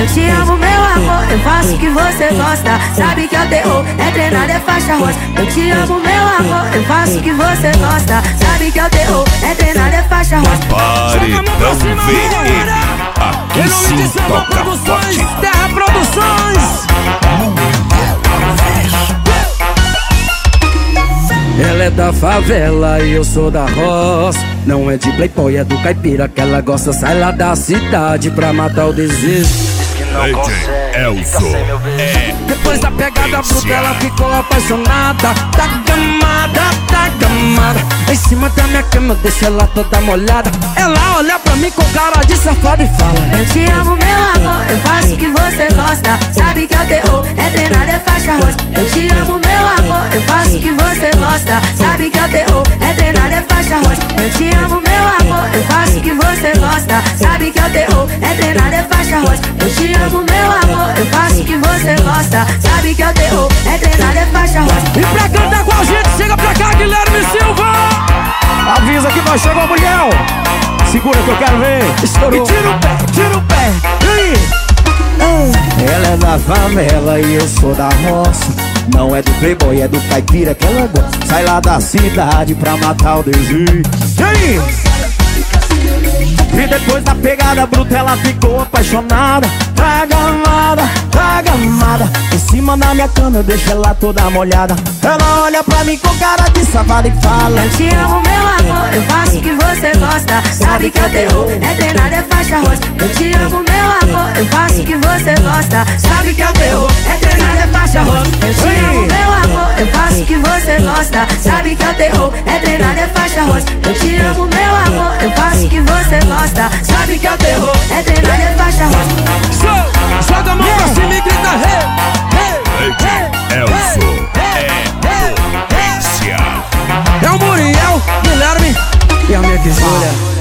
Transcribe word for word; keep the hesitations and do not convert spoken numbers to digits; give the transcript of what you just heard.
Eu te amo, meu amor, eu faço o que você gosta. Sabe que é o terror, é treinado, é faixa rosa. Eu te amo, meu amor, eu faço o que você gosta. Sabe que é o terror, é treinado, é faixa rosa. Paredão V M, aqui sim toca forte. Terra Produções. Ela é da favela e eu sou da roça. Não é de playboy, é do caipira que ela gosta. Sai lá da cidade pra matar o desejo. Elzo é Depois da pegada bruta ela ficou apaixonada. Tá gamada, tá gamada. Em cima da minha cama eu deixo ela toda molhada. Ela olha pra mim com cara de safada e fala: eu te amo, meu amor, eu faço o que você gosta. Sabe que é o terror, é treinado, é faixa rosa. Eu te amo, meu amor, eu faço o que você gosta. Sabe que é o terror, é treinado, é faixa rosa. Eu te amo, meu amor, eu faço o que você gosta. Sabe que é o terror, é treinado, é faixa rosa. Eu te amo, meu amor, eu faço o que você gosta. Sabe que é o terror, é treinado, é faixa rosa. E pra cantar com a gente, chega pra cá, Guilherme Silva. Avisa que nós chegamos, Miguel. Segura que eu quero ver. Estourou. E tira o pé, tira o pé. E aí? Ela é da favela e eu sou da roça. Não é do playboy, é do caipira que ela gosta. Sai lá da cidade pra matar o desejo. E aí? E depois da pegada bruta ela ficou apaixonada. Tá gamada, tá gamada. Em cima da minha cama eu deixo ela toda molhada. Ela olha pra mim com cara de safada e fala: eu te amo, meu amor, eu faço o que você gosta. Sabe que é o terror, é treinado, é faixa rosa. Eu te amo, meu amor, eu faço o que você gosta. Sabe que é o terror, é treinado, é faixa rosa. Eu te amo, meu amor, eu faço o que você gosta. Sabe que é o terror, é treinado, é faixa rosa. Eu te amo, meu amor, eu faço o que você gosta. Sabe que é o terror, é treinado, é faixa rosa. Joga a mão pra cima e grita: hey, hey, Elzo é potência. é o Muriel, Guilherme e a minha Júlia.